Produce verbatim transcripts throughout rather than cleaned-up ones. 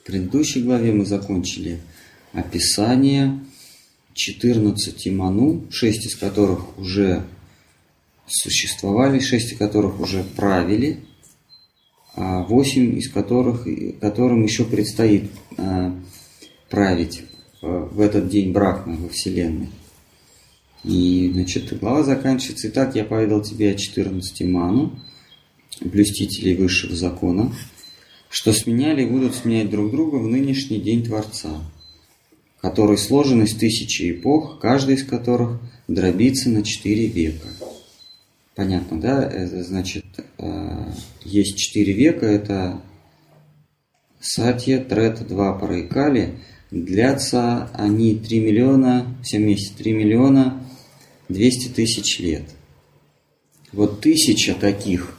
В предыдущей главе мы закончили описание четырнадцати ману, шесть из которых уже существовали, шесть из которых уже правили, а восемь из которых, которым еще предстоит а, править в этот день Брахмы во Вселенной. И, значит, глава заканчивается: «Итак, я поведал тебе о четырнадцати ману, блюстителей высшего закона, что сменяли и будут сменять друг друга в нынешний день Творца, который сложен из тысячи эпох, каждая из которых дробится на четыре века». Понятно, да? Это значит, есть четыре века, это Сатья, Трета, Двапара и Кали. Длятся они три миллиона, все вместе три миллиона двести тысяч лет. Вот тысяча таких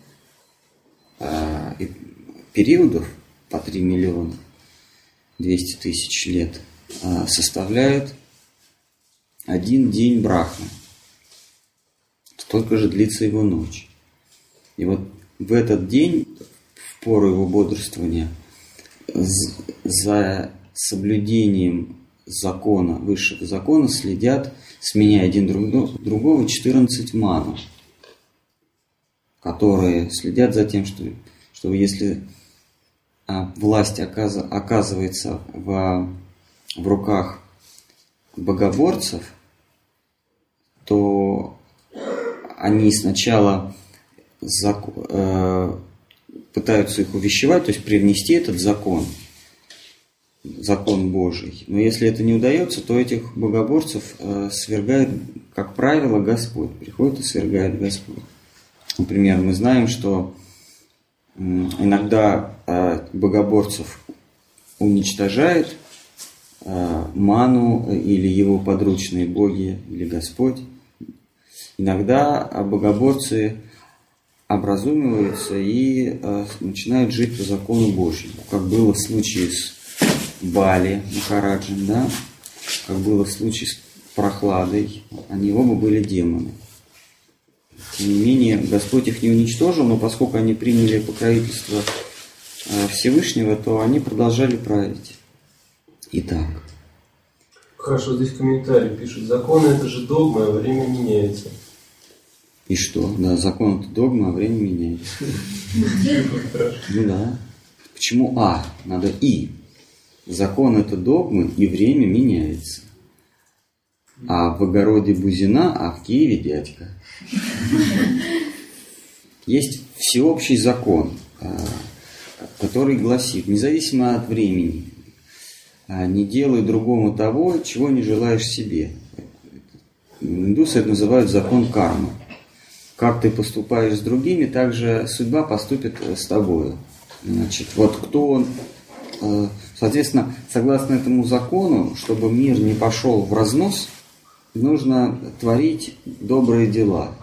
а, периодов по три миллиона двести тысяч лет а, составляют один день Брахмы. Столько же длится его ночь. И вот в этот день, в пору его бодрствования, за соблюдением закона, высшего закона, следят, сменяя один друг другого, четырнадцать ману, которые следят за тем, что, что если власть оказывается в, в руках богоборцев, то они сначала закон, э, пытаются их увещевать, то есть привнести этот закон, закон Божий. Но если это не удается, то этих богоборцев э, свергает, как правило, Господь. Приходит и свергает Господь. Например, мы знаем, что э, иногда э, богоборцев уничтожает э, Ману или его подручные боги или Господь. Иногда богоборцы образумиваются и э, начинают жить по закону Божьему, как было в случае с Бали Махараджем, да? Как было в случае с Прохладой. Они оба были демоны. Тем не менее, Господь их не уничтожил, но поскольку они приняли покровительство э, Всевышнего, то они продолжали править. Итак. Хорошо, здесь комментарий пишет: законы это же догма, а время меняется. И что? Да, закон это догма, а время меняется. Ну да. Почему А? Надо И. Закон это догмы, и время меняется. А в огороде Бузина, а в Киеве дядька. Есть всеобщий закон, который гласит: независимо от времени, не делай другому того, чего не желаешь себе. Индусы это называют закон кармы. Как ты поступаешь с другими, так же судьба поступит с тобой. Значит, вот кто он... Соответственно, согласно этому закону, чтобы мир не пошел в разнос, нужно творить добрые дела.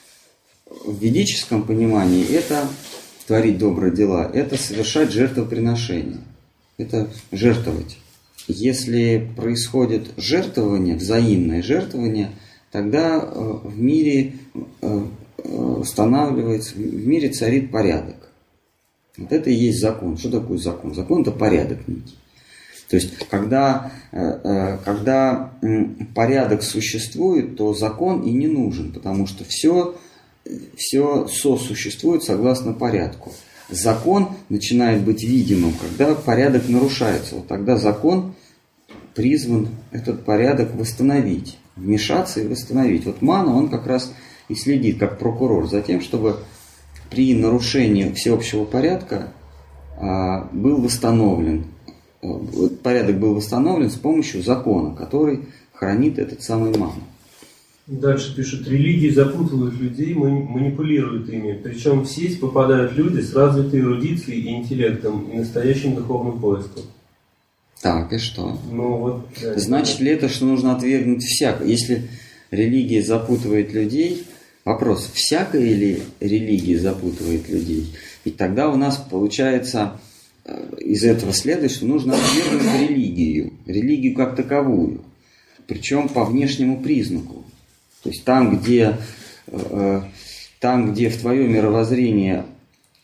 В ведическом понимании это творить добрые дела, это совершать жертвоприношение. Это жертвовать. Если происходит жертвование, взаимное жертвование, тогда в мире устанавливается, в мире царит порядок. Вот это и есть закон. Что такое закон? Закон – это порядок некий. То есть, когда, когда порядок существует, то закон и не нужен, потому что все, все сосуществует согласно порядку. Закон начинает быть видимым, когда порядок нарушается. Вот тогда закон призван этот порядок восстановить, вмешаться и восстановить. Вот Мана, он как раз и следит, как прокурор, за тем, чтобы при нарушении всеобщего порядка а, был восстановлен, а, порядок был восстановлен с помощью закона, который хранит этот самый Ману. Дальше пишет: религии запутывают людей, манипулируют ими. Причем в сеть попадают люди с развитой эрудицией и интеллектом, и настоящим духовным поиском. Так, и что? Ну, вот, да, Значит ли это, что нужно отвергнуть всякое? Если религия запутывает людей, вопрос, всякая ли религия запутывает людей? Ведь тогда у нас получается, из этого следует, что нужно отвергнуть религию, религию как таковую, причем по внешнему признаку. То есть там, где, там, где в твое мировоззрение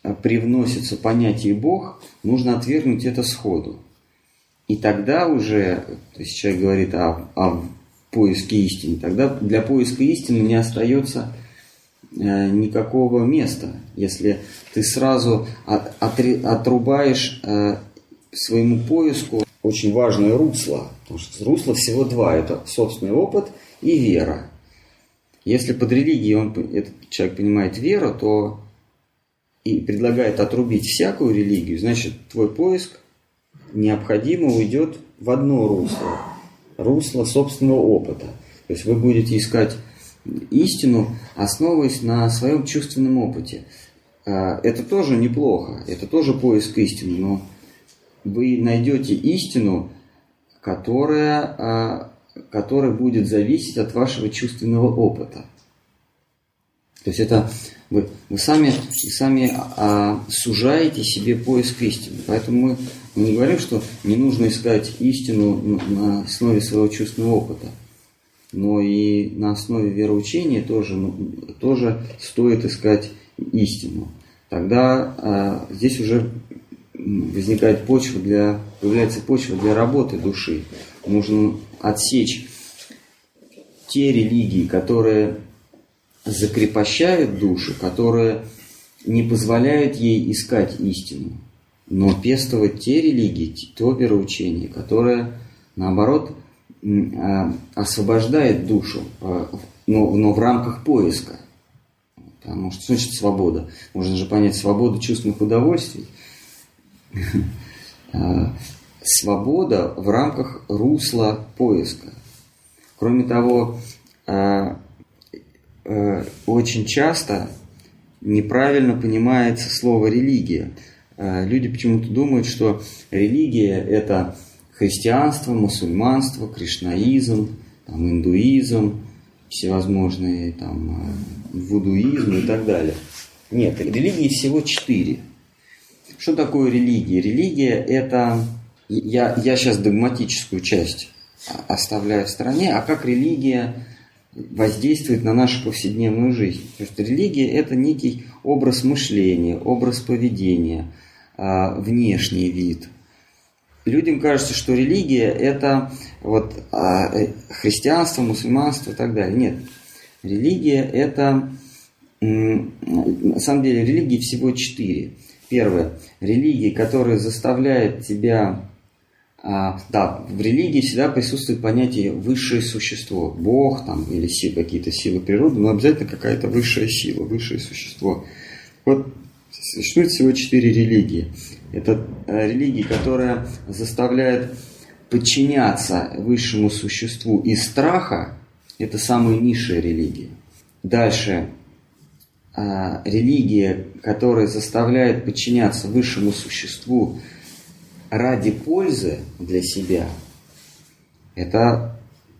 привносится понятие Бог, нужно отвергнуть это сходу. И тогда уже, то есть человек говорит о, о поиске истины, тогда для поиска истины не остается э, никакого места, если ты сразу от, отри, отрубаешь э, своему поиску очень важное русло, потому что русло всего два, это собственный опыт и вера. Если под религией он, этот человек понимает веру, то и предлагает отрубить всякую религию, значит, твой поиск необходимо уйдет в одно русло, русло собственного опыта. То есть вы будете искать истину, основываясь на своем чувственном опыте. Это тоже неплохо, это тоже поиск истины, но вы найдете истину, которая, которая будет зависеть от вашего чувственного опыта. То есть это вы, вы сами, вы сами а, сужаете себе поиск истины. Поэтому мы, мы не говорим, что не нужно искать истину на основе своего чувственного опыта. Но и на основе вероучения тоже, ну, тоже стоит искать истину. Тогда а, здесь уже возникает почва для, появляется почва для работы души. Нужно отсечь те религии, которые закрепощают душу, которые не позволяют ей искать истину, но пестовать те религии, то вероучение, которое, наоборот, освобождает душу, но, но в рамках поиска. Потому что, что значит свобода? Можно же понять свободу чувственных удовольствий. Свобода в рамках русла поиска. Кроме того, очень часто неправильно понимается слово «религия». Люди почему-то думают, что религия – это христианство, мусульманство, кришнаизм, там, индуизм, всевозможные там, вудуизм и так далее. Нет, религии всего четыре. Что такое религия? Религия – это… Я, я сейчас догматическую часть оставляю в стороне, а как религия воздействует на нашу повседневную жизнь. То есть религия – это некий образ мышления, образ поведения, внешний вид. Людям кажется, что религия – это вот христианство, мусульманство и так далее. Нет. Религия – это… На самом деле религии всего четыре. Первое. Религия, которая заставляет тебя… А, да, в религии всегда присутствует понятие высшее существо, Бог там, или силы, какие-то силы природы, но обязательно какая-то высшая сила, высшее существо. Вот существует всего четыре религии. Это религия, которая заставляет подчиняться высшему существу из страха, это самая низшая религия. Дальше а, религия, которая заставляет подчиняться высшему существу ради пользы для себя, это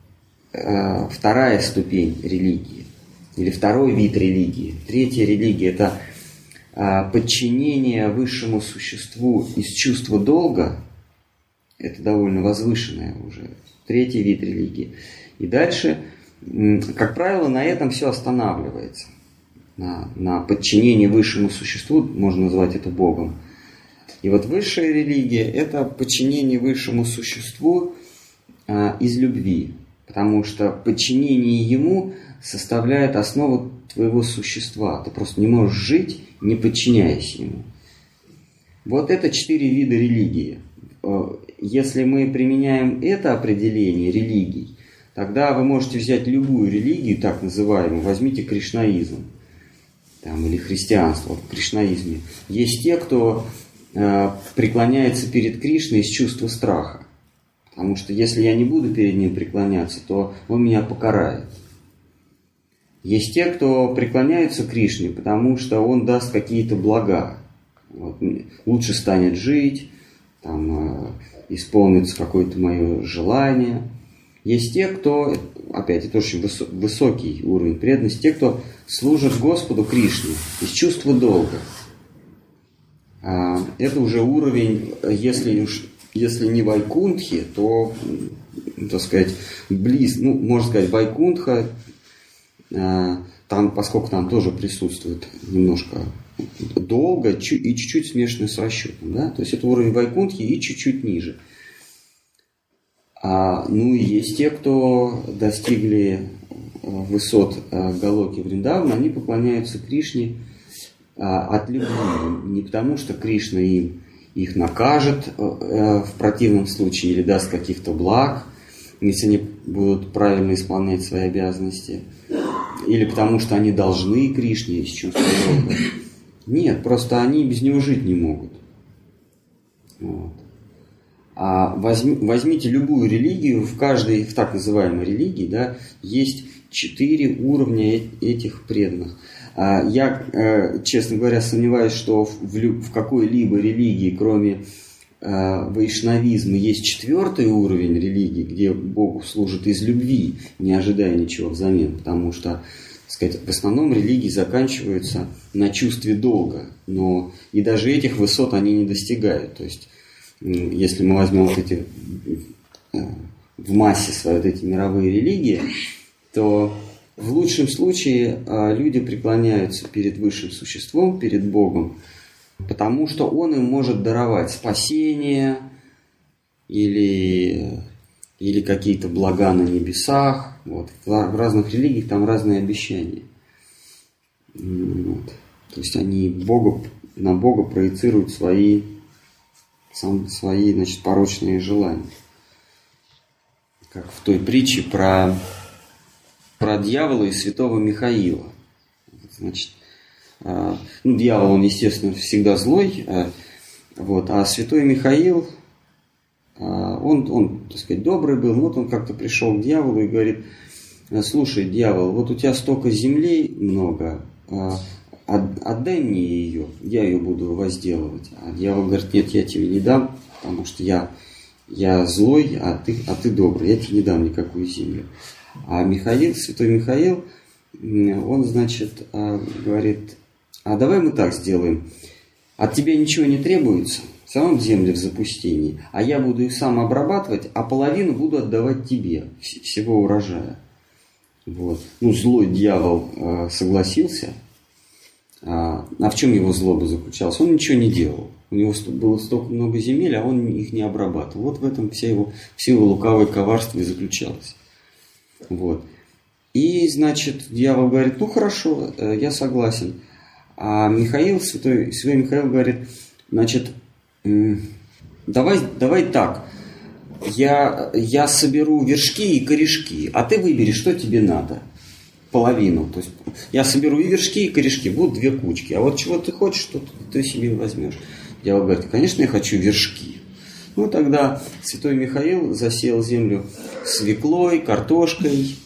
э, вторая ступень религии, или второй вид религии. Третья религия – это э, подчинение высшему существу из чувства долга, это довольно возвышенное уже, третий вид религии. И дальше, э, как правило, на этом все останавливается. На, на подчинении высшему существу, можно назвать это Богом. И вот высшая религия – это подчинение высшему существу а, из любви, потому что подчинение ему составляет основу твоего существа. Ты просто не можешь жить, не подчиняясь ему. Вот это четыре вида религии. Если мы применяем это определение религий, тогда вы можете взять любую религию, так называемую, возьмите кришнаизм там, или христианство в кришнаизме. Есть те, кто преклоняется перед Кришной из чувства страха. Потому что если я не буду перед ним преклоняться, то он меня покарает. Есть те, кто преклоняется к Кришне, потому что он даст какие-то блага. Вот, лучше станет жить, там, исполнится какое-то мое желание. Есть те, кто, опять, это очень высокий уровень преданности, те, кто служит Господу Кришне из чувства долга. Это уже уровень, если, уж, если не Вайкунтхи, то, так сказать, близ, ну, можно сказать, Вайкунтха, там, поскольку там тоже присутствует немножко долго и чуть-чуть смешанное с расчетом. Да? То есть это уровень Вайкунтхи и чуть-чуть ниже. А, ну и есть те, кто достигли высот Галоки Вриндавана, они поклоняются Кришне от любви. Не потому, что Кришна им их накажет в противном случае или даст каких-то благ, если они будут правильно исполнять свои обязанности, или потому что они должны Кришне из чувства долга. Нет, просто они без него жить не могут. Вот. А возьми, возьмите любую религию, в каждой, в так называемой религии, да, есть четыре уровня этих преданных. Я, честно говоря, сомневаюсь, что в, в какой-либо религии, кроме вайшнавизма, есть четвертый уровень религии, где Богу служат из любви, не ожидая ничего взамен, потому что, так сказать, в основном религии заканчиваются на чувстве долга, но и даже этих высот они не достигают. То есть, если мы возьмем вот эти в массе свои вот эти мировые религии, то в лучшем случае люди преклоняются перед высшим существом, перед Богом, потому что Он им может даровать спасение или, или какие-то блага на небесах. Вот. В разных религиях там разные обещания. Вот. То есть они Богу, на Бога проецируют свои, сам, свои значит, порочные желания. Как в той притче про... про дьявола и святого Михаила. Значит, ну, дьявол, он, естественно, всегда злой, вот, а святой Михаил, он, он, так сказать, добрый был. Вот он как-то пришел к дьяволу и говорит: слушай, дьявол, вот у тебя столько землей много, отдай мне ее, я ее буду возделывать. А дьявол говорит: нет, я тебе не дам, потому что я, я злой, а ты, а ты добрый, я тебе не дам никакую землю. А Михаил, святой Михаил, он, значит, говорит: а давай мы так сделаем, от тебя ничего не требуется, все равно земли в запустении, а я буду их сам обрабатывать, а половину буду отдавать тебе, всего урожая. Вот. Ну, злой дьявол согласился. А в чем его злоба заключалась? Он ничего не делал. У него было столько много земель, а он их не обрабатывал. Вот в этом вся его, все его лукавое коварство и заключалось. Вот. И, значит, дьявол говорит: ну хорошо, я согласен. А Михаил, святой, святой Михаил говорит: значит, давай, давай так, я, я соберу вершки и корешки, а ты выбери, что тебе надо. Половину. То есть я соберу и вершки, и корешки, будут две кучки. А вот чего ты хочешь, что ты себе возьмешь. Дьявол говорит: конечно, я хочу вершки. Ну, тогда святой Михаил засеял землю свеклой, картошкой,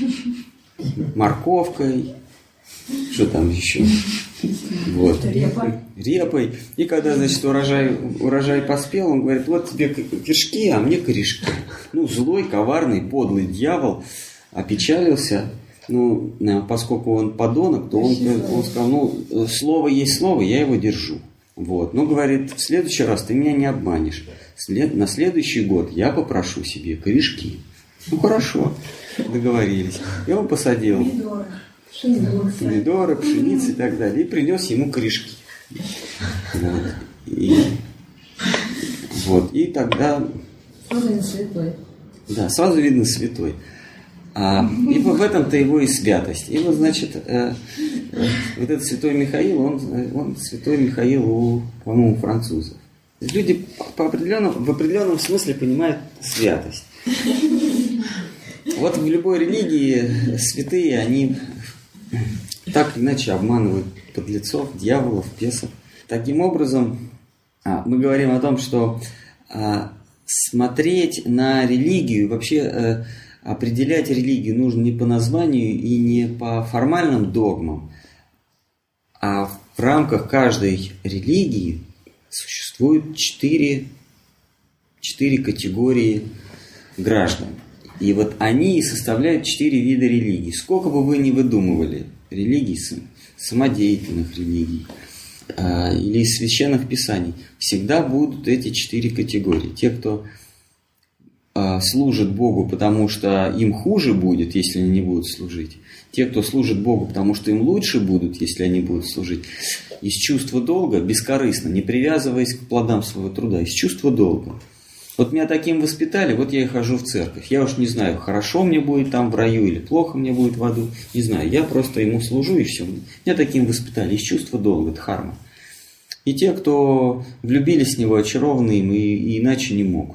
морковкой, что там еще? Вот. Репой. Репой. И когда, значит, урожай, урожай поспел, он говорит: вот тебе вершки, а мне корешки. Ну, злой, коварный, подлый дьявол опечалился. Ну, поскольку он подонок, то он, он сказал: ну, слово есть слово, я его держу. Вот. Ну, говорит: в следующий раз ты меня не обманешь. След... На следующий год я попрошу себе корешки. Ну, хорошо, договорились. И он посадил Помидоры, пшеницу, помидоры, пшеницу и так далее. И принес ему корешки. Вот. И, вот. И тогда... Сразу видно святой. Да, сразу видно святой. А, и в этом-то его и святость. И вот, значит, э, э, вот этот святой Михаил, он, он святой Михаил у, по-моему, французов. Люди по определенном, в определенном смысле понимают святость. Вот в любой религии святые, они так или иначе обманывают подлецов, дьяволов, бесов. Таким образом, а, мы говорим о том, что а, смотреть на религию, вообще а, определять религию нужно не по названию и не по формальным догмам, а в рамках каждой религии существует четыре, четыре категории граждан. И вот они и составляют четыре вида религий. Сколько бы вы ни выдумывали религий, самодеятельных религий э, или из священных писаний, всегда будут эти четыре категории. Те, кто служат Богу, потому что им хуже будет, если они не будут служить. Те, кто служит Богу, потому что им лучше будут, если они будут служить. Из чувства долга, бескорыстно, не привязываясь к плодам своего труда, из чувства долга. Вот меня таким воспитали, вот я и хожу в церковь. Я уж не знаю, хорошо мне будет там в раю или плохо мне будет в аду. Не знаю, я просто ему служу и все. Меня таким воспитали, из чувства долга, дхарма. И те, кто влюбились в него, очарованы им, и, и иначе не могут.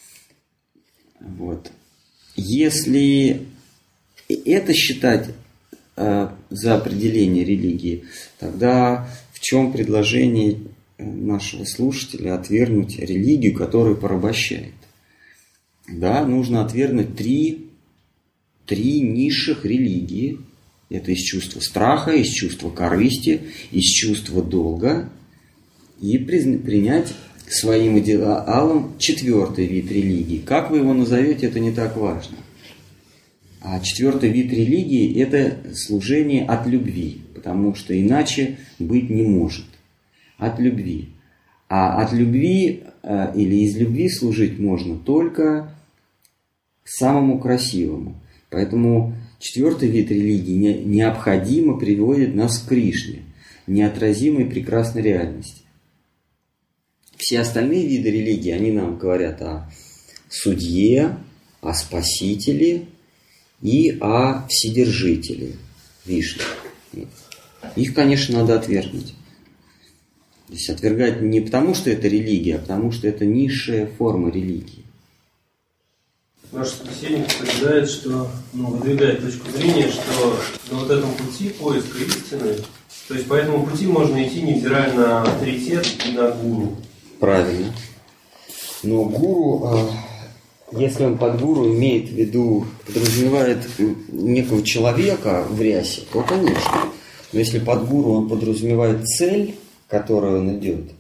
Вот. Если это считать э, за определение религии, тогда в чем предложение нашего слушателя отвергнуть религию, которая порабощает? Да, нужно отвергнуть три, три низших религии. Это из чувства страха, из чувства корысти, из чувства долга. И принять своим идеалом четвертый вид религии. Как вы его назовете, это не так важно. А четвертый вид религии – это служение от любви, потому что иначе быть не может. От любви. А от любви или из любви служить можно только самому красивому. Поэтому четвертый вид религии необходимо приводит нас к Кришне, неотразимой прекрасной реальности. Все остальные виды религии, они нам говорят о судье, о спасителе и о вседержителе Вишну. Их, конечно, надо отвергнуть. То есть отвергать не потому, что это религия, а потому, что это низшая форма религии. Наш собеседник утверждает, что, ну, выдвигает точку зрения, что на вот этом пути поиска истины, то есть по этому пути можно идти, невзирая на авторитет и на гуру. Правильно. Но гуру, если он под гуру имеет в виду, подразумевает некого человека в рясе, то, конечно. Но если под гуру он подразумевает цель, к которой он идет,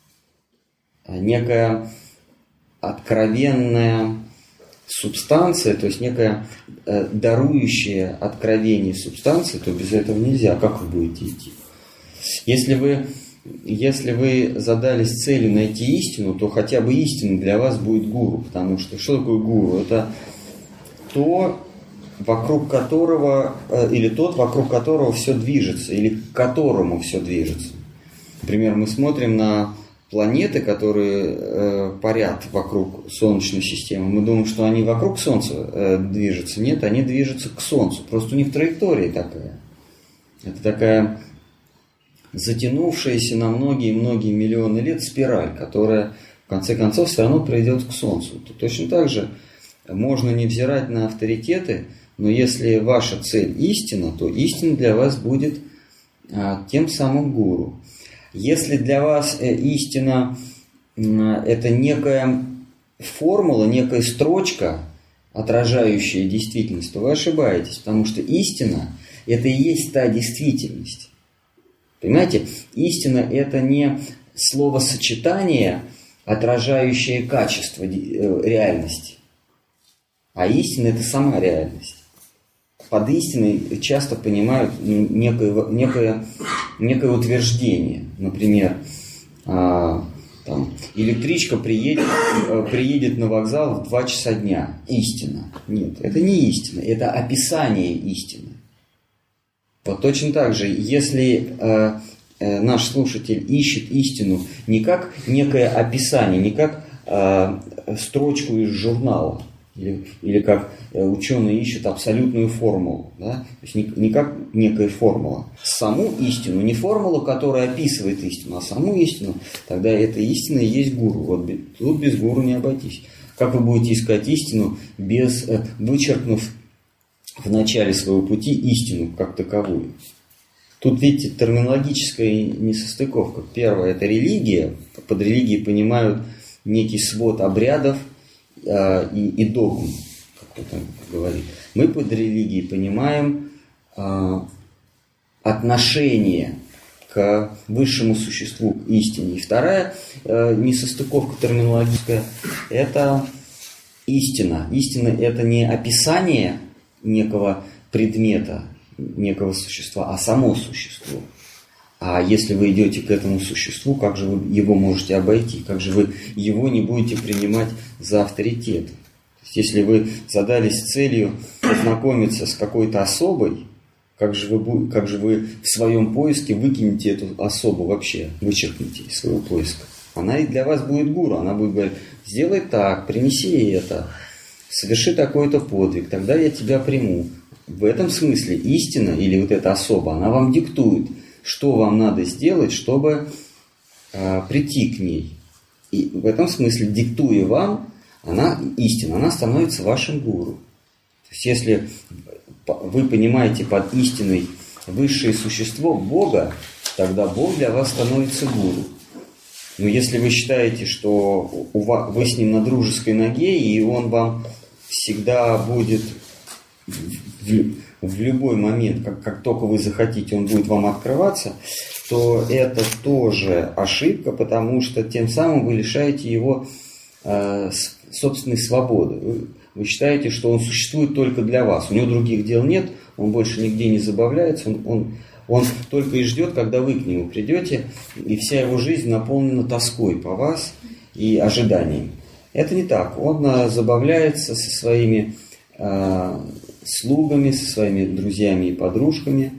некая откровенная субстанция, то есть некая дарующая откровение субстанция, то без этого нельзя. Как вы будете идти? Если вы Если вы задались целью найти истину, то хотя бы истина для вас будет гуру. Потому что что такое гуру? Это то, вокруг которого, или тот, вокруг которого все движется, или к которому все движется. Например, мы смотрим на планеты, которые э, парят вокруг Солнечной системы. Мы думаем, что они вокруг Солнца э, движутся. Нет, они движутся к Солнцу. Просто у них траектория такая. Это такая затянувшаяся на многие-многие миллионы лет спираль, которая в конце концов все равно придет к Солнцу. То точно так же можно не взирать на авторитеты, но если ваша цель истина, то истина для вас будет а, тем самым гуру. Если для вас э, истина э, это некая формула, некая строчка, отражающая действительность, то вы ошибаетесь, потому что истина это и есть та действительность. Понимаете, истина – это не словосочетание, отражающее качество реальности, а истина – это сама реальность. Под истиной часто понимают некое, некое, некое утверждение. Например, там, электричка приедет, приедет на вокзал в два часа дня. Истина. Нет, это не истина, это описание истины. Вот точно так же, если э, э, наш слушатель ищет истину не как некое описание, не как э, строчку из журнала, или, или как э, ученые ищут абсолютную формулу, да? То есть не, не как некая формула. Саму истину, не формулу, которая описывает истину, а саму истину, тогда эта истина и есть гуру. Вот тут без гуру не обойтись. Как вы будете искать истину, без, э, вычеркнув в начале своего пути истину как таковую? Тут, видите, терминологическая несостыковка. Первое – это религия. Под религией понимают некий свод обрядов э, и, и догм, как кто-то говорит. Мы под религией понимаем э, отношение к высшему существу, к истине. И вторая э, несостыковка терминологическая – это истина. Истина – это не описание некого предмета, некого существа, а само существо. А если вы идете к этому существу, как же вы его можете обойти? Как же вы его не будете принимать за авторитет? Если вы задались целью познакомиться с какой-то особой, как же вы, как же вы в своем поиске выкинете эту особу вообще, вычеркните из своего поиска? Она и для вас будет гуру, она будет говорить: сделай так, принеси это, соверши такой-то подвиг, тогда я тебя приму. В этом смысле истина или вот эта особа, она вам диктует, что вам надо сделать, чтобы э, прийти к ней. И в этом смысле, диктуя вам, она истина, она становится вашим гуру. То есть, если вы понимаете под истиной высшее существо Бога, тогда Бог для вас становится гуру. Но если вы считаете, что у вас, вы с ним на дружеской ноге, и он вам всегда будет в, в любой момент, как, как только вы захотите, он будет вам открываться, то это тоже ошибка, потому что тем самым вы лишаете его э, собственной свободы. Вы, вы считаете, что он существует только для вас, у него других дел нет, он больше нигде не забавляется, он, он, он только и ждет, когда вы к нему придете, и вся его жизнь наполнена тоской по вас и ожиданием. Это не так. Он а, забавляется со своими а, слугами, со своими друзьями и подружками.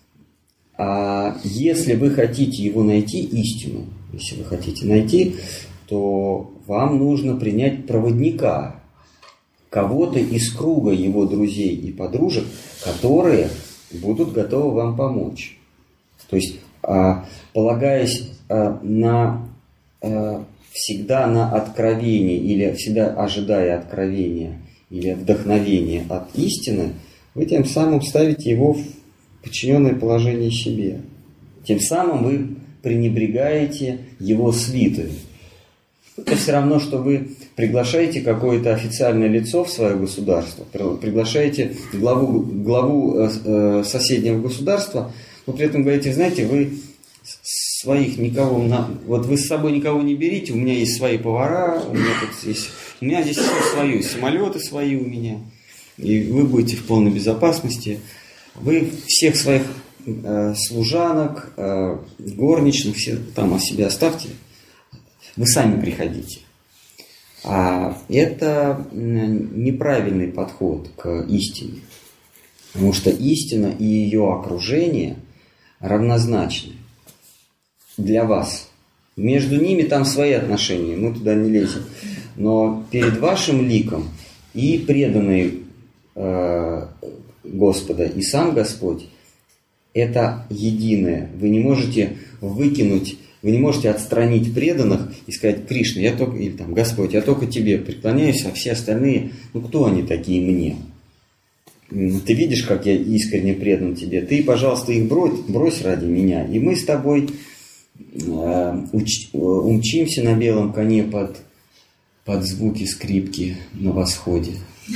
А если вы хотите его найти, истину, если вы хотите найти, то вам нужно принять проводника, кого-то из круга его друзей и подружек, которые будут готовы вам помочь. То есть, а, полагаясь а, на, а, всегда на откровение или всегда ожидая откровения или вдохновения от истины, вы тем самым ставите его в подчиненное положение себе. Тем самым вы пренебрегаете его свитой. Это все равно, что вы приглашаете какое-то официальное лицо в свое государство, приглашаете главу, главу э, соседнего государства, но при этом говорите: знаете, вы своих никого, вот вы с собой никого не берите, у меня есть свои повара, у меня, тут есть, у меня здесь все свое, самолеты свои у меня, и вы будете в полной безопасности. Вы всех своих э, служанок, э, горничных, все там о себе оставьте. Вы сами приходите. А это неправильный подход к истине. Потому что истина и ее окружение равнозначны для вас. Между ними там свои отношения, мы туда не лезем. Но перед вашим ликом и преданные э, Господа, и сам Господь — это единое. Вы не можете выкинуть, вы не можете отстранить преданных и сказать: Кришна, я только, или там, Господь, я только тебе преклоняюсь, а все остальные, ну кто они такие мне? Ты видишь, как я искренне предан тебе, ты, пожалуйста, их брось, брось ради меня, и мы с тобой э, уч, умчимся на белом коне под, под звуки скрипки на восходе.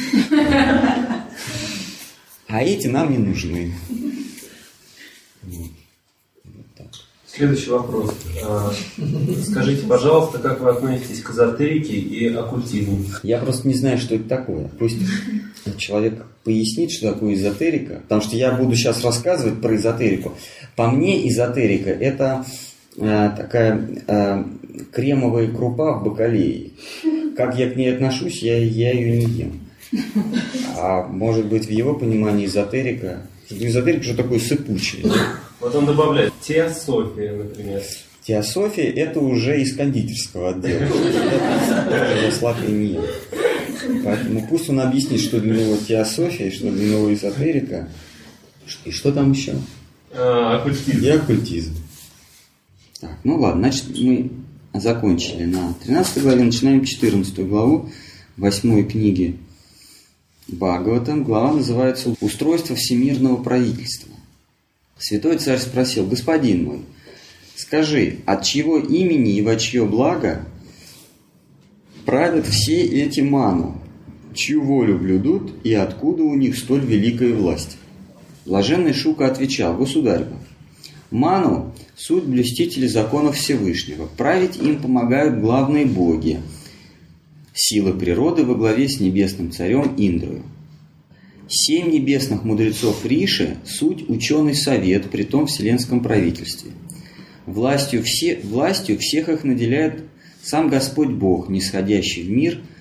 А эти нам не нужны. Вот. Вот так. Следующий вопрос. Скажите, пожалуйста, как вы относитесь к эзотерике и оккультизму? Я просто не знаю, что это такое. Пусть человек пояснит, что такое эзотерика, потому что я буду сейчас рассказывать про эзотерику. По мне, эзотерика — это э, такая э, кремовая крупа в бакалее. Как я к ней отношусь, я, я ее не ем. А может быть, в его понимании эзотерика... Эзотерика же такое сыпучее. Вот он добавляет теософия, например. Теософия — это уже из кондитерского отдела. Это я сладкое не ем. Поэтому пусть он объяснит, что для него теософия, что для него эзотерика. И что там еще? А, оккультизм. И оккультизм. Так, ну ладно, значит, мы закончили на тринадцатой главе, начинаем четырнадцатую главу восьмой книги Бхагаватам. Глава называется «Устройство всемирного правительства». Святой царь спросил: господин мой, скажи, от чьего имени и во чье благо правят все эти ману, чью волю блюдут и откуда у них столь великая власть? Блаженный Шука отвечал: государь мой, ману – суть блюстители законов Всевышнего, править им помогают главные боги, силы природы во главе с небесным царем Индрою. Семь небесных мудрецов Риши – суть ученый совет при том вселенском правительстве. Властью, все, властью всех их наделяет сам Господь Бог, нисходящий в мир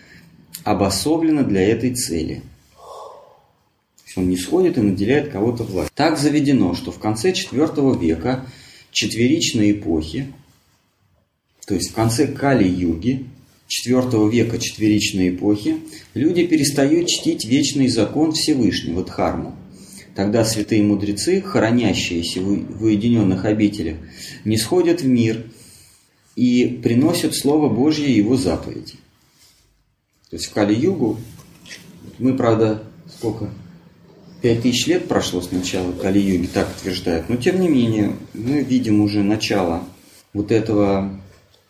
обособлено для этой цели. Он не сходит и наделяет кого-то властью. Так заведено, что в конце четвёртого века четверичной эпохи, то есть в конце Кали-юги, четвёртого века четверичной эпохи, люди перестают чтить вечный закон Всевышнего, Дхарму. Тогда святые мудрецы, хранящиеся в уединенных обителях, не сходят в мир и приносят Слово Божье и Его заповеди. То есть в Кали-югу, мы, правда, сколько? Пять тысяч лет прошло с начала Кали-юги, так утверждают. Но тем не менее, мы видим уже начало вот этого,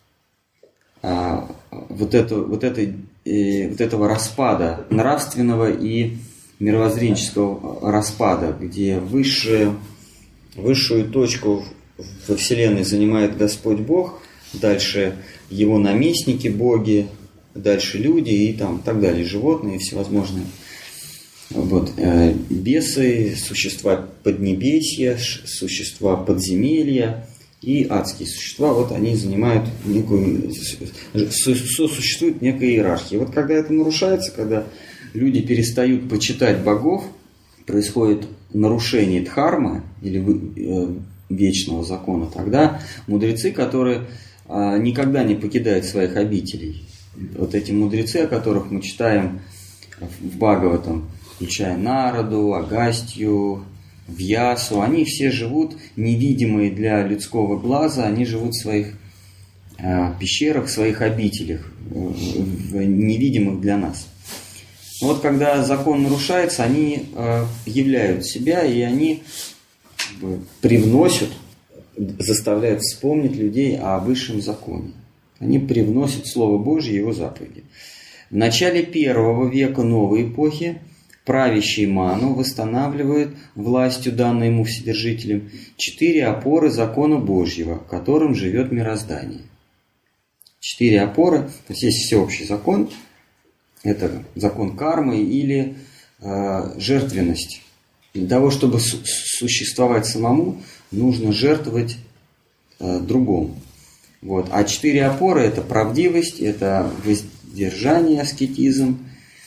а, вот этого, вот этой, э, вот этого распада, нравственного и мировоззренческого распада, где высшее, высшую точку во Вселенной занимает Господь Бог, дальше Его наместники, боги, дальше люди и там, так далее, животные всевозможные. Вот, э, бесы, существа поднебесья, существа подземелья и адские существа, вот они занимают некую, сосуществует некая иерархия. Вот когда это нарушается, когда люди перестают почитать богов, происходит нарушение дхармы или э, вечного закона, тогда мудрецы, которые э, никогда не покидают своих обителей, вот эти мудрецы, о которых мы читаем в Бхагаватам, включая Нараду, Агастью, Вьясу, они все живут невидимые для людского глаза, они живут в своих э, пещерах, в своих обителях, в невидимых для нас. Но вот когда закон нарушается, они э, являют себя, и они как бы привносят, заставляют вспомнить людей о высшем законе. Они привносят Слово Божье и Его заповеди. В начале первого века новой эпохи правящий Ману восстанавливает властью, данной ему Вседержителем, четыре опоры закона Божьего, которым живет мироздание. Четыре опоры, то есть есть всеобщий закон, это закон кармы или э, жертвенность. Для того, чтобы су- существовать самому, нужно жертвовать э, другому. Вот. А четыре опоры – это правдивость, это воздержание, аскетизм,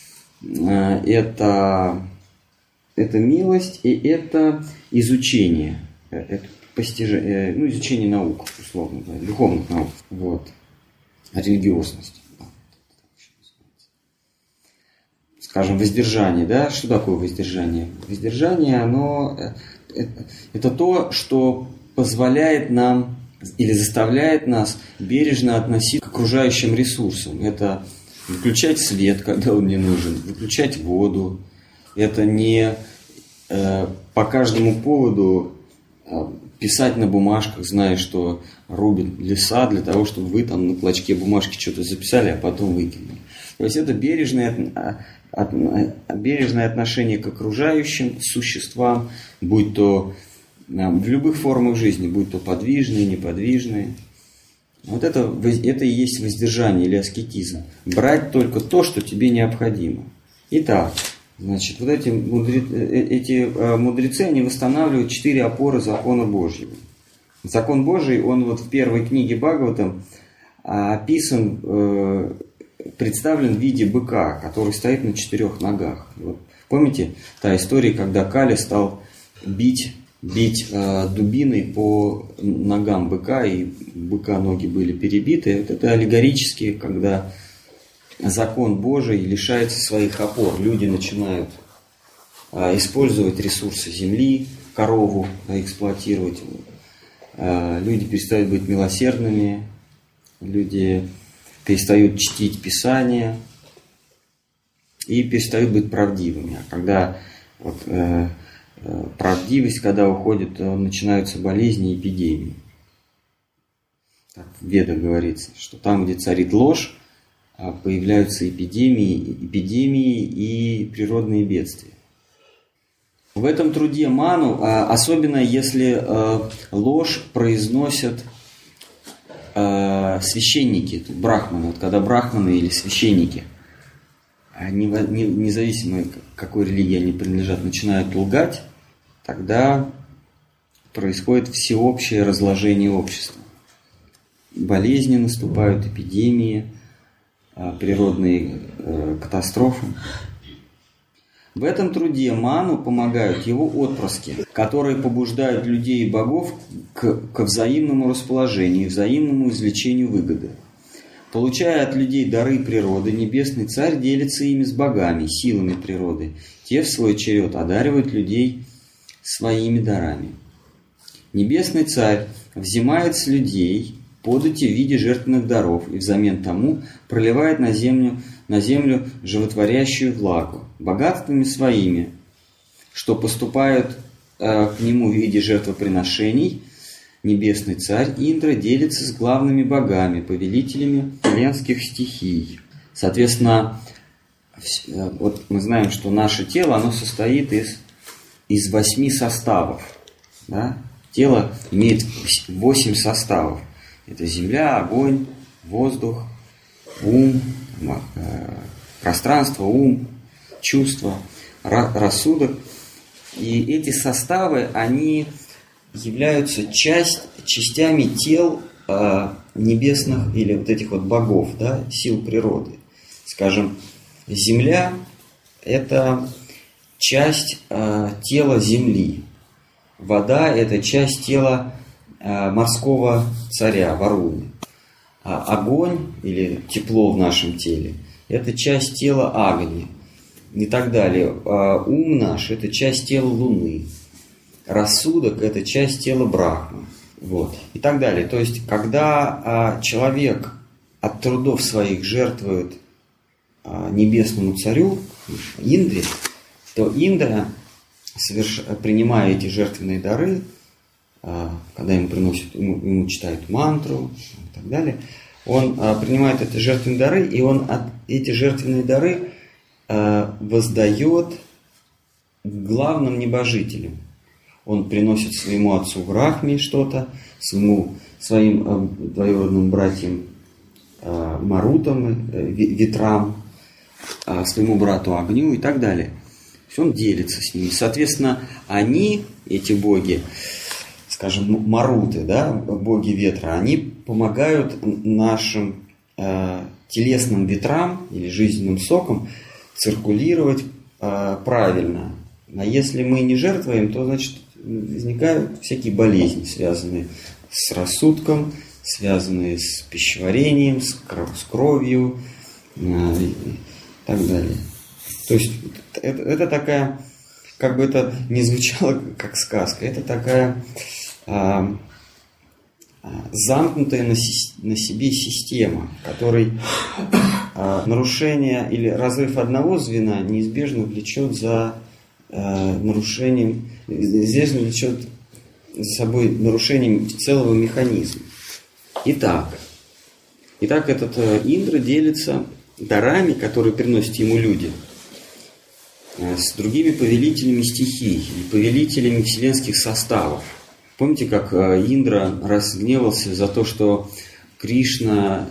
Это, это милость и это изучение, это постижение, ну, изучение наук, условно говоря, духовных наук, вот, религиозность. Скажем, воздержание, да, что такое воздержание? Воздержание, оно, это, это то, что позволяет нам или заставляет нас бережно относиться к окружающим ресурсам. Это выключать свет, когда он не нужен, выключать воду. Это не э, по каждому поводу э, писать на бумажках, зная, что рубят леса для того, чтобы вы там на клочке бумажки что-то записали, а потом выкинули. То есть это бережное, от, от, бережное отношение к окружающим существам, будь то э, в любых формах жизни, будь то подвижные, неподвижные. Вот это, это и есть воздержание или аскетизм. Брать только то, что тебе необходимо. Итак, значит, вот эти, мудре, эти мудрецы, они восстанавливают четыре опоры закона Божьего. Закон Божий, он вот в первой книге Бхагаватам описан, представлен в виде быка, который стоит на четырех ногах. Вот, помните та история, когда Кали стал бить бить э, дубиной по ногам быка, и быка ноги были перебиты. Вот это аллегорически, когда закон Божий лишается своих опор. Люди начинают э, использовать ресурсы земли, корову, да, эксплуатировать. Э, люди перестают быть милосердными, люди перестают чтить Писание и перестают быть правдивыми. А когда вот, э, правдивость, когда уходит, начинаются болезни, эпидемии. Так в Ведах говорится, что там, где царит ложь, появляются эпидемии, эпидемии и природные бедствия. В этом труде Ману, особенно если ложь произносят священники, брахманы, вот когда брахманы или священники, независимо к какой религии они принадлежат, начинают лгать, тогда происходит всеобщее разложение общества. Болезни наступают, эпидемии, природные э, катастрофы. В этом труде Ману помогают его отпрыски, которые побуждают людей и богов к, к взаимному расположению и взаимному извлечению выгоды. Получая от людей дары природы, Небесный Царь делится ими с богами, силами природы. Те, в свой черед, одаривают людей своими дарами. Небесный Царь взимает с людей подати в виде жертвенных даров и взамен тому проливает на землю, на землю животворящую влагу, богатствами своими, что поступают э, к нему в виде жертвоприношений. Небесный Царь Индра делится с главными богами, повелителями вселенских стихий. Соответственно, вот мы знаем, что наше тело, оно состоит из, из восьми составов. Да? Тело имеет восемь составов. Это земля, огонь, воздух, ум, пространство, ум, чувство, рассудок. И эти составы, они являются часть, частями тел э, небесных или вот этих вот богов, да, сил природы. Скажем, земля – это часть э, тела земли. Вода – это часть тела э, морского царя, Варуны. А огонь или тепло в нашем теле – это часть тела Агни и так далее. А ум наш – это часть тела Луны. Рассудок – это часть тела Брахмы. Вот. И так далее. То есть, когда а, человек от трудов своих жертвует а, небесному царю, Индре, то Индра, соверш... принимая эти жертвенные дары, а, когда ему приносят, ему, ему читают мантру и так далее, он а, принимает эти жертвенные дары, и он от, эти жертвенные дары а, воздает главным небожителям. Он приносит своему отцу Брахме что-то, своему, своим э, двоюродным братьям э, Марутам, э, ветрам, э, своему брату Огню и так далее. То есть он делится с ними. Соответственно, они, эти боги, скажем, Маруты, да, боги ветра, они помогают нашим э, телесным ветрам или жизненным сокам циркулировать э, правильно. А если мы не жертвуем, то, значит, возникают всякие болезни, связанные с рассудком, связанные с пищеварением, с кровью и так далее. То есть это, это такая, как бы это ни звучало как сказка, это такая а, замкнутая на, си, на себе система, в которой а, нарушение или разрыв одного звена неизбежно влечет за нарушением, неизбежно влечет за собой нарушением целого механизма. Итак, итак этот Индра делится дарами, которые приносят ему люди, с другими повелителями стихий и повелителями вселенских составов. Помните, как Индра разгневался за то, что Кришна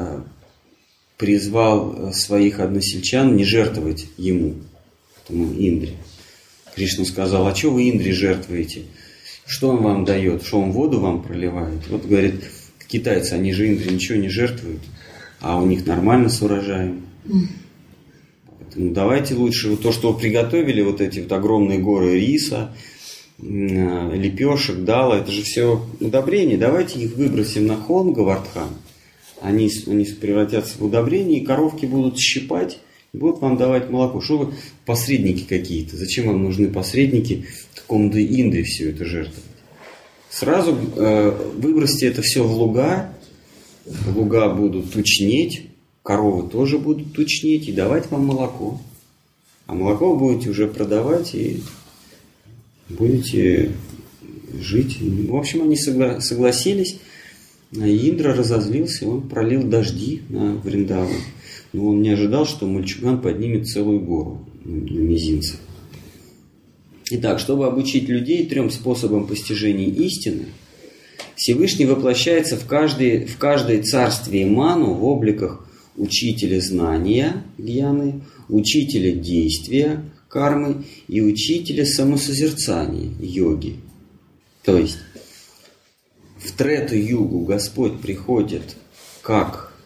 призвал своих односельчан не жертвовать ему, этому Индре. Кришна сказал: а что вы Индре жертвуете? Что он вам дает? Что он воду вам проливает? Вот, говорит, китайцы, они же Индре ничего не жертвуют, а у них нормально с урожаем. Поэтому давайте лучше вот то, что вы приготовили, вот эти вот огромные горы риса, лепешек, дала, это же все удобрения. Давайте их выбросим на холм Говардхан. Они, они превратятся в удобрения, и коровки будут щипать, будут вам давать молоко. Что вы, посредники какие-то? Зачем вам нужны посредники какому-то Индре все это жертвовать? Сразу э, выбросьте это все в луга. Луга будут тучнеть, коровы тоже будут тучнеть и давать вам молоко. А молоко будете уже продавать и будете жить. В общем, они согла- согласились. Индра разозлился, он пролил дожди на Вриндаван. Но он не ожидал, что мальчуган поднимет целую гору на мизинце. Итак, чтобы обучить людей трем способам постижения истины, Всевышний воплощается в каждой, в каждой царстве Ману в обликах учителя знания, гьяны, учителя действия, кармы, и учителя самосозерцания, йоги. То есть в Трету-югу Господь приходит как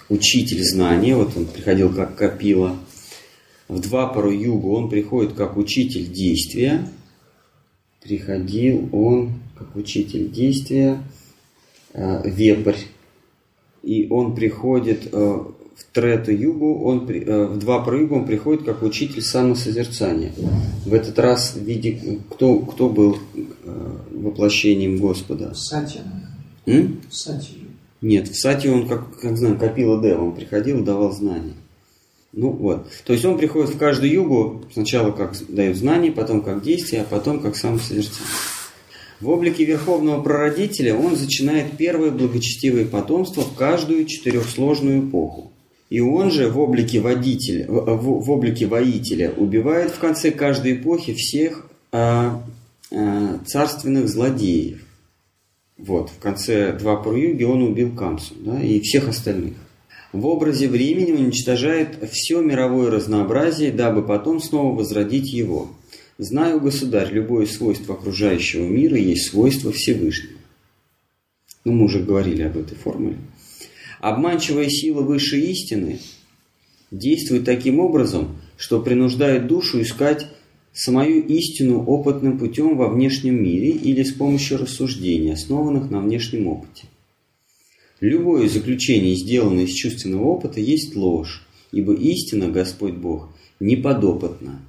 учитель знания, вот он приходил как Капила. В Двапару-югу он приходит как учитель действия. Приходил он как учитель действия, э, Вепрь. И он приходит э, в Трету-югу, он, э, в Двапару-югу он приходит как учитель самосозерцания. В этот раз в виде, кто, кто был э, воплощением Господа? Сати. М? Сати. Нет, в Сати он, как, как знаем, Капила Дева, он приходил и давал знания. Ну вот. То есть он приходит в каждую югу, сначала как дает знания, потом как действие, а потом как самосозерцание. В облике Верховного Прародителя он зачинает первое благочестивое потомство в каждую четырехсложную эпоху. И он же в облике водителя, в, в, в облике воителя убивает в конце каждой эпохи всех а, а, царственных злодеев. Вот, в конце Двапару-юги он убил Камсу, да, и всех остальных. В образе времени он уничтожает все мировое разнообразие, дабы потом снова возродить его. Знаю, государь, любое свойство окружающего мира есть свойство Всевышнего. Ну, мы уже говорили об этой формуле. Обманчивая сила высшей истины действует таким образом, что принуждает душу искать самую истину опытным путем во внешнем мире или с помощью рассуждений, основанных на внешнем опыте. Любое заключение, сделанное из чувственного опыта, есть ложь, ибо истина, Господь Бог, неподопытна.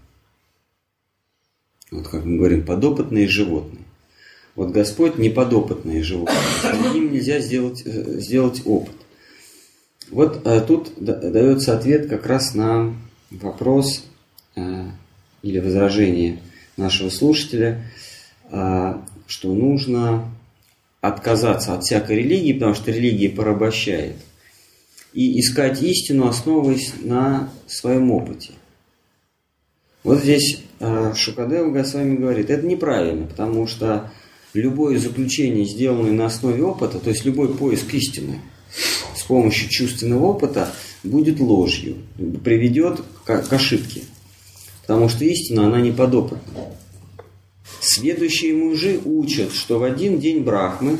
Вот как мы говорим, подопытные животные. Вот Господь неподопытные животные. С ним нельзя сделать, сделать опыт. Вот а, тут дается ответ как раз на вопрос а, или возражение нашего слушателя, а, что нужно отказаться от всякой религии, потому что религия порабощает, и искать истину, основываясь на своем опыте. Вот здесь Шукадева Госвами говорит, это неправильно, потому что любое заключение, сделанное на основе опыта, то есть любой поиск истины с помощью чувственного опыта, будет ложью, приведет к ошибке, потому что истина, она не подопытна. Сведущие мужи учат, что в один день Брахмы,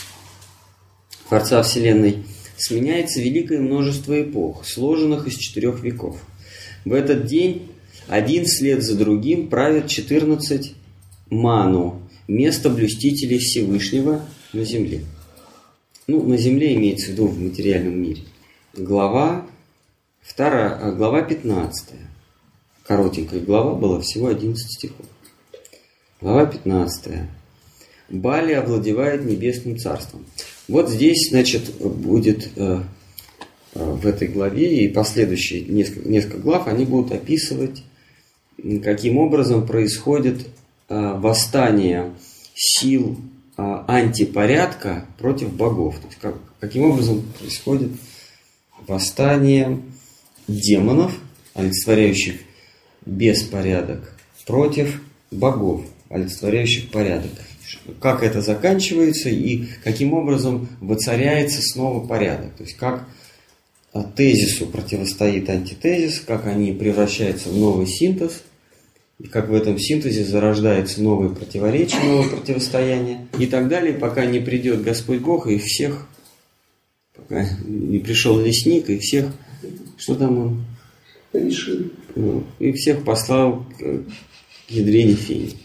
Творца Вселенной, сменяется великое множество эпох, сложенных из четырех веков. В этот день один вслед за другим правят четырнадцать ману, место блюстителей Всевышнего на земле. Ну, на земле имеется в виду в материальном мире. Глава, вторая, глава пятнадцатая. Коротенькая глава была, всего одиннадцать стихов. Глава пятнадцатая. Бали овладевает небесным царством. Вот здесь, значит, будет э, в этой главе и последующие несколько, несколько глав, они будут описывать, каким образом происходит э, восстание сил э, антипорядка против богов. То есть, как, каким образом происходит восстание демонов, олицетворяющих беспорядок, против богов, олицетворяющих порядок. Как это заканчивается и каким образом воцаряется снова порядок. То есть как тезису противостоит антитезис, как они превращаются в новый синтез, и как в этом синтезе зарождается новое противоречие, новое противостояние и так далее, пока не придет Господь Бог и всех, пока не пришел лесник и всех, что там он? Решил. И всех послал к ядрене фени.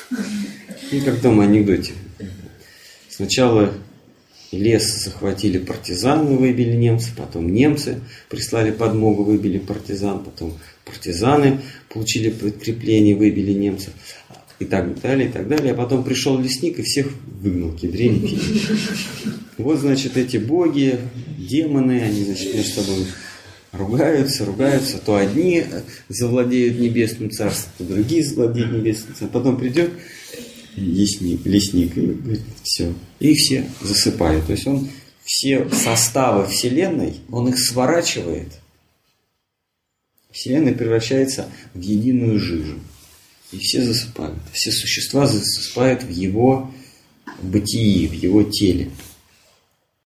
И как в том анекдоте. Сначала лес захватили партизаны, выбили немцы, потом немцы прислали подмогу, выбили партизан, потом партизаны получили подкрепление, выбили немцев, и так далее, и так далее. А потом пришел лесник и всех выгнал к ядрене фени. Вот, значит, эти боги, демоны, они, значит, между собой ругаются, ругаются, то одни завладеют небесным царством, то другие завладеют небесным царством. Потом придет лесник, лесник и говорит, все. И все засыпают. То есть он все составы Вселенной, он их сворачивает. Вселенная превращается в единую жижу. И все засыпают. Все существа засыпают в его бытии, в его теле.